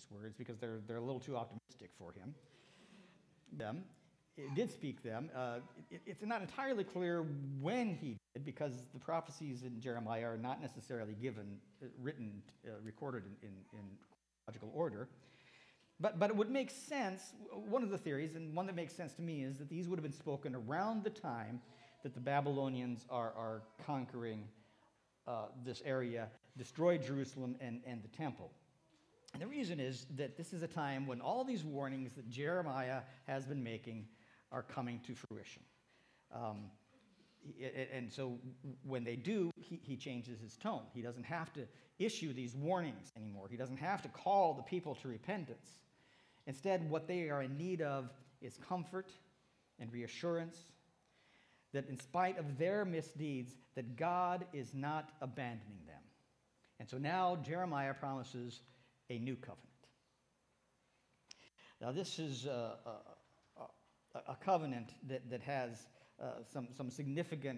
these words because they're a little too optimistic for him. It did speak them. It's not entirely clear when he did, because the prophecies in Jeremiah are not necessarily written, recorded in chronological order. But it would make sense. One of the theories, and one that makes sense to me, is that these would have been spoken around the time that the Babylonians are conquering this area, destroyed Jerusalem and the temple. And the reason is that this is a time when all these warnings that Jeremiah has been making are coming to fruition. And so when they do, he changes his tone. He doesn't have to issue these warnings anymore. He doesn't have to call the people to repentance. Instead, what they are in need of is comfort and reassurance that in spite of their misdeeds, that God is not abandoning them. And so now Jeremiah promises a new covenant. Now this is a covenant that has some significant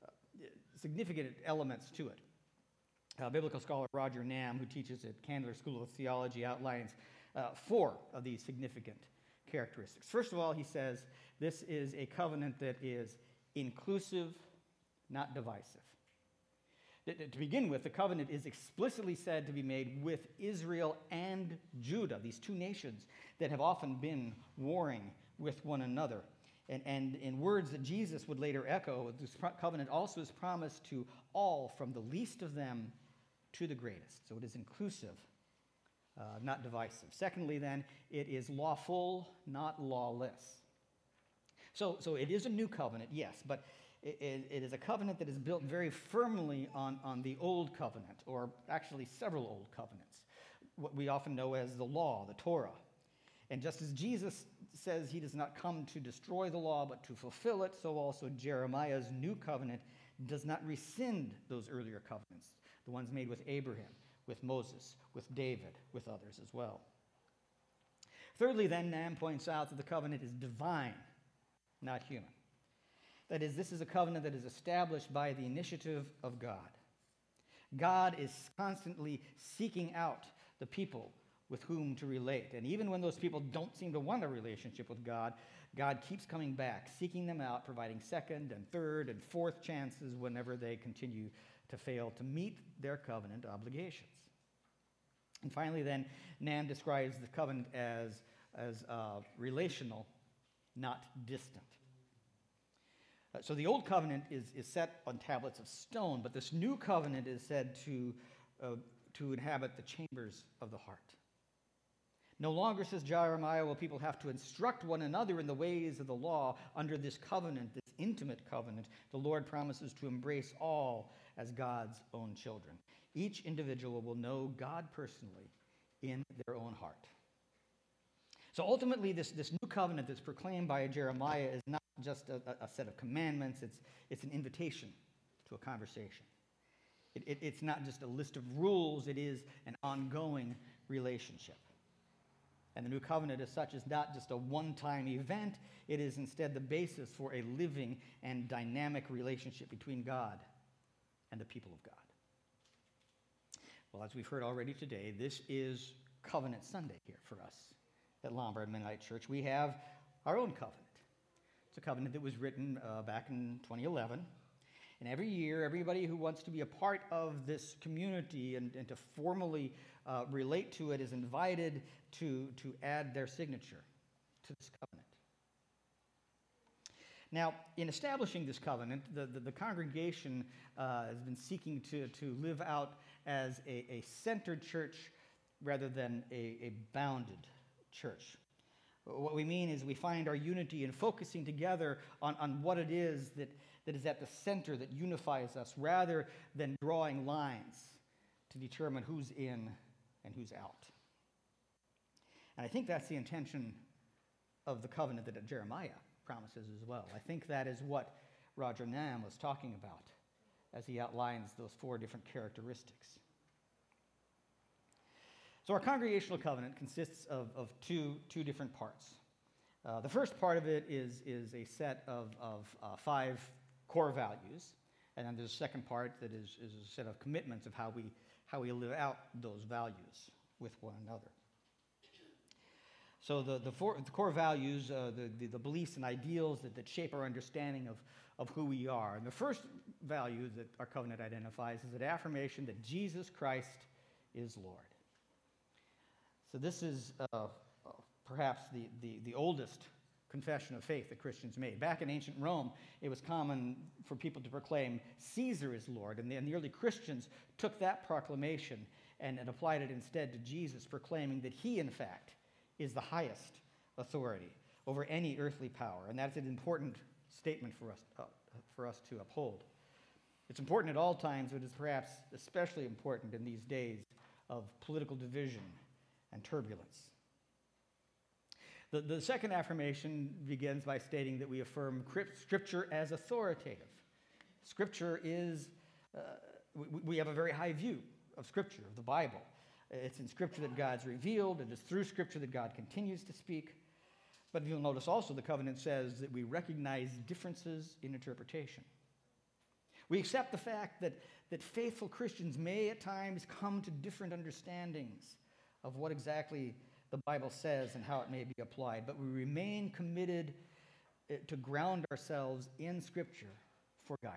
elements to it. Biblical scholar Roger Nam, who teaches at Candler School of Theology, outlines 4 of these significant characteristics. First of all, he says this is a covenant that is inclusive, not divisive. To begin with, the covenant is explicitly said to be made with Israel and Judah, these 2 nations that have often been warring with one another. And in words that Jesus would later echo, this covenant also is promised to all, from the least of them to the greatest. So it is inclusive, not divisive. Secondly, then, it is lawful, not lawless. So it is a new covenant, yes, but it is a covenant that is built very firmly on the old covenant, or actually several old covenants, what we often know as the law, the Torah. And just as Jesus says he does not come to destroy the law, but to fulfill it, so also Jeremiah's new covenant does not rescind those earlier covenants, the ones made with Abraham, with Moses, with David, with others as well. Thirdly, then, Nam points out that the covenant is divine, not human. That is, this is a covenant that is established by the initiative of God. God is constantly seeking out the people with whom to relate. And even when those people don't seem to want a relationship with God, God keeps coming back, seeking them out, providing second and third and fourth chances whenever they continue to fail to meet their covenant obligations. And finally, then, Nam describes the covenant as relational, not distant. So the old covenant is set on tablets of stone, but this new covenant is said to inhabit the chambers of the heart. No longer, says Jeremiah, will people have to instruct one another in the ways of the law. Under this covenant, this intimate covenant, the Lord promises to embrace all as God's own children. Each individual will know God personally in their own heart. So ultimately, this new covenant that's proclaimed by Jeremiah is not just a set of commandments. It's an invitation to a conversation. It's not just a list of rules. It is an ongoing relationship. And the new covenant as such is not just a one-time event. It is instead the basis for a living and dynamic relationship between God and the people of God. Well, as we've heard already today, this is Covenant Sunday here for us at Lombard Mennonite Church. We have our own covenant. It's a covenant that was written back in 2011. And every year, everybody who wants to be a part of this community and to formally relate to it is invited to add their signature to this covenant. Now, in establishing this covenant, the congregation has been seeking to live out as a centered church rather than a bounded church. What we mean is we find our unity in focusing together on what it is that is at the center that unifies us, rather than drawing lines to determine who's in and who's out. And I think that's the intention of the covenant that Jeremiah promises as well. I think that is what Roger Nam was talking about as he outlines those 4 different characteristics. So our congregational covenant consists of two different parts. The first part of it is a set of 5 core values, and then there's a second part that is a set of commitments of how we live out those values with one another. So the core values, the beliefs and ideals that shape our understanding of who we are. And the first value that our covenant identifies is an affirmation that Jesus Christ is Lord. So this is perhaps the oldest confession of faith that Christians made. Back in ancient Rome, it was common for people to proclaim Caesar is Lord, and the early Christians took that proclamation and applied it instead to Jesus, proclaiming that he, in fact, is the highest authority over any earthly power, and that's an important statement for us to uphold. It's important at all times, but it's perhaps especially important in these days of political division and turbulence. The second affirmation begins by stating that we affirm Scripture as authoritative. Scripture is, we have a very high view of Scripture, of the Bible. It's in Scripture that God's revealed. It is through Scripture that God continues to speak. But you'll notice also the covenant says that we recognize differences in interpretation. We accept the fact that faithful Christians may at times come to different understandings of what exactly the Bible says and how it may be applied, but we remain committed to ground ourselves in Scripture for guidance.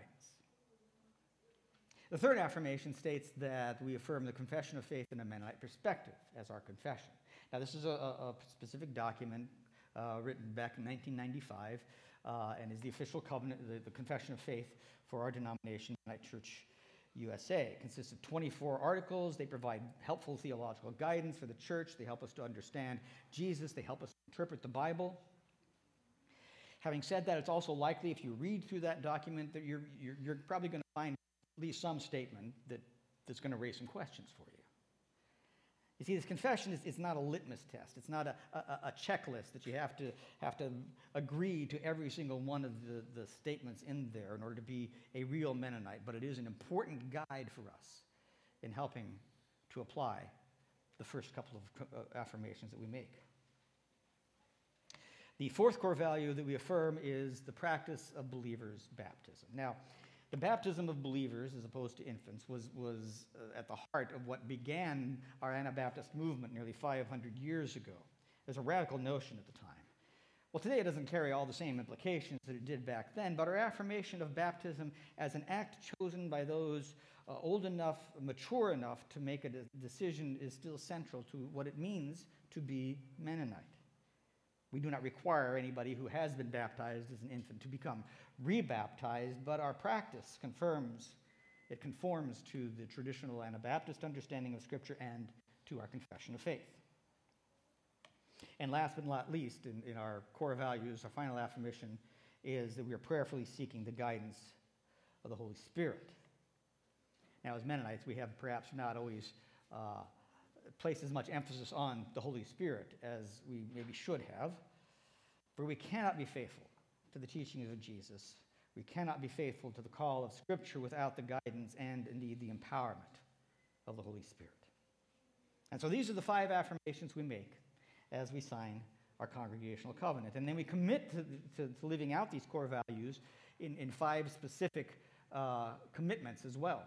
The third affirmation states that we affirm the confession of faith in a Mennonite perspective as our confession. Now, this is a specific document written back in 1995 and is the official covenant, the confession of faith for our denomination, Mennonite Church USA. It consists of 24 articles. They provide helpful theological guidance for the church. They help us to understand Jesus. They help us interpret the Bible. Having said that, it's also likely if you read through that document that you're probably going to find at least some statement that's going to raise some questions for you. You see, this confession is not a litmus test. It's not a checklist that you have to agree to every single one of the statements in there in order to be a real Mennonite, but it is an important guide for us in helping to apply the first couple of affirmations that we make. The fourth core value that we affirm is the practice of believers' baptism. Now, the baptism of believers, as opposed to infants, was at the heart of what began our Anabaptist movement nearly 500 years ago. It was a radical notion at the time. Well, today it doesn't carry all the same implications that it did back then, but our affirmation of baptism as an act chosen by those old enough, mature enough to make a decision is still central to what it means to be Mennonite. We do not require anybody who has been baptized as an infant to become rebaptized, but our practice conforms to the traditional Anabaptist understanding of Scripture and to our confession of faith. And last but not least, in our core values, our final affirmation is that we are prayerfully seeking the guidance of the Holy Spirit. Now, as Mennonites, we have perhaps not always placed as much emphasis on the Holy Spirit as we maybe should have, for we cannot be faithful to the teachings of Jesus. We cannot be faithful to the call of Scripture without the guidance and, indeed, the empowerment of the Holy Spirit. And so these are the 5 affirmations we make as we sign our congregational covenant. And then we commit to living out these core values in 5 specific commitments as well.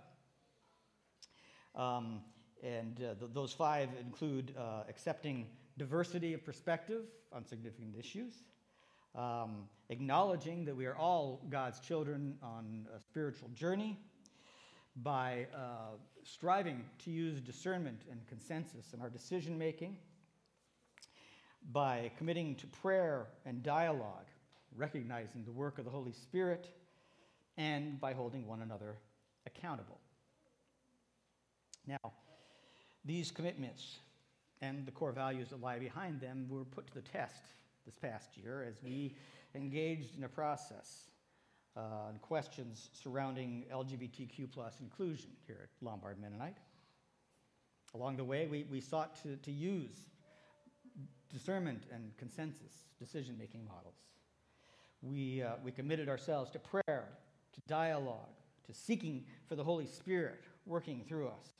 Those 5 include accepting diversity of perspective on significant issues, acknowledging that we are all God's children on a spiritual journey, by striving to use discernment and consensus in our decision-making, by committing to prayer and dialogue, recognizing the work of the Holy Spirit, and by holding one another accountable. Now, these commitments and the core values that lie behind them were put to the test this past year as we engaged in a process on questions surrounding LGBTQ plus inclusion here at Lombard Mennonite. Along the way, we sought to use discernment and consensus decision-making models. We committed ourselves to prayer, to dialogue, to seeking for the Holy Spirit working through us.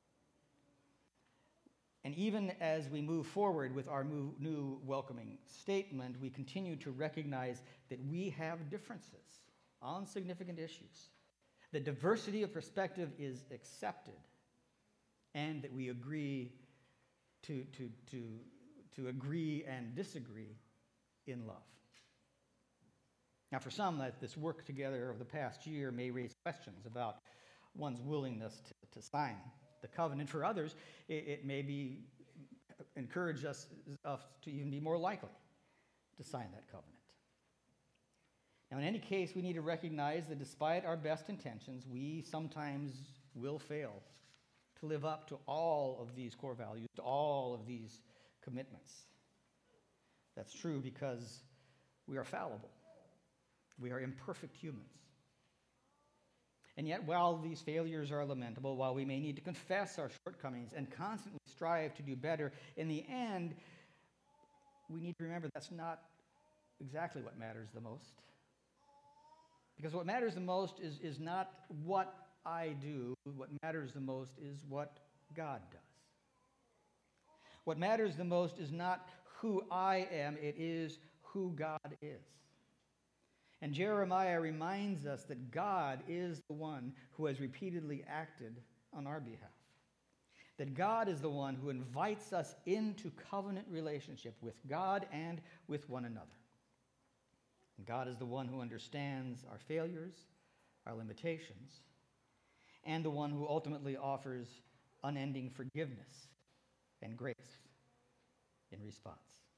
And even as we move forward with our new welcoming statement, we continue to recognize that we have differences on significant issues. The diversity of perspective is accepted, and that we agree to to agree and disagree in love. Now, for some, this work together of the past year may raise questions about one's willingness to sign the covenant. For others, it may be encourage us to even be more likely to sign that covenant. Now, in any case, we need to recognize that despite our best intentions, we sometimes will fail to live up to all of these core values, to all of these commitments. That's true because we are fallible. We are imperfect humans. And yet, while these failures are lamentable, while we may need to confess our shortcomings and constantly strive to do better, in the end, we need to remember that's not exactly what matters the most. Because what matters the most is not what I do. What matters the most is what God does. What matters the most is not who I am, it is who God is. And Jeremiah reminds us that God is the one who has repeatedly acted on our behalf. That God is the one who invites us into covenant relationship with God and with one another. And God is the one who understands our failures, our limitations, and the one who ultimately offers unending forgiveness and grace in response.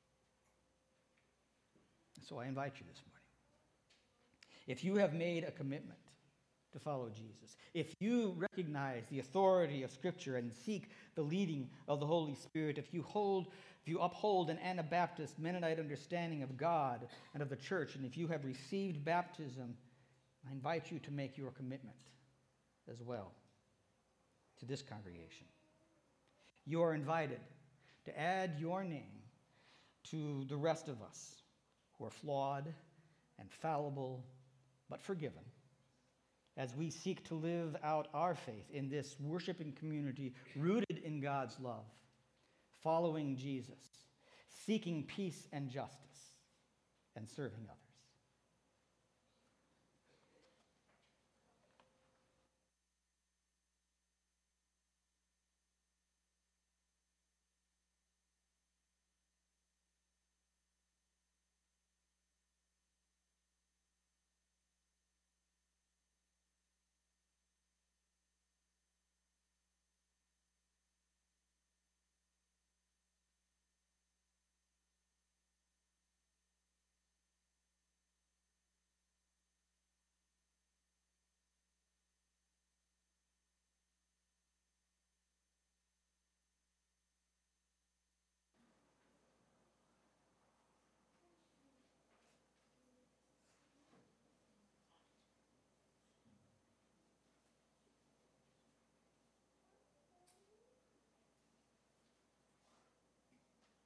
So I invite you this morning. If you have made a commitment to follow Jesus, if you recognize the authority of Scripture and seek the leading of the Holy Spirit, if you uphold an Anabaptist Mennonite understanding of God and of the church, and if you have received baptism, I invite you to make your commitment as well to this congregation. You are invited to add your name to the rest of us who are flawed and fallible but forgiven, as we seek to live out our faith in this worshiping community rooted in God's love, following Jesus, seeking peace and justice, and serving others.